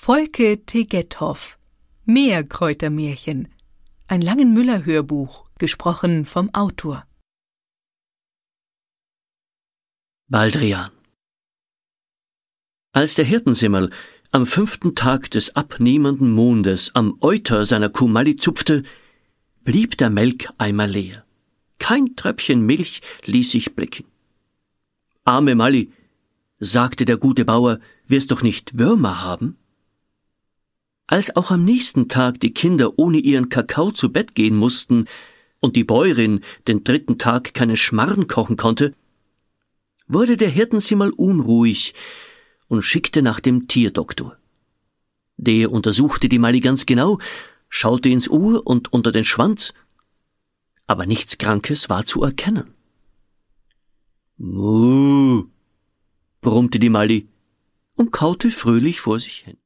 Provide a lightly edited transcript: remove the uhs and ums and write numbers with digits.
Volke Tegethoff, Meerkräutermärchen, ein Langenmüller-Hörbuch, gesprochen vom Autor. Baldrian. Als der Hirtensimmerl am 5. Tag des abnehmenden Mondes am Euter seiner Kuh Malli zupfte, blieb der Melkeimer leer. Kein Tröpfchen Milch ließ sich blicken. »Arme Malli«, sagte der gute Bauer, »wirst doch nicht Würmer haben?« Als auch am nächsten Tag die Kinder ohne ihren Kakao zu Bett gehen mussten und die Bäuerin den 3. Tag keinen Schmarrn kochen konnte, wurde der Hirtensimmerl unruhig und schickte nach dem Tierdoktor. Der untersuchte die Malli ganz genau, schaute ins Ohr und unter den Schwanz, aber nichts Krankes war zu erkennen. »Muh«, brummte die Malli und kaute fröhlich vor sich hin.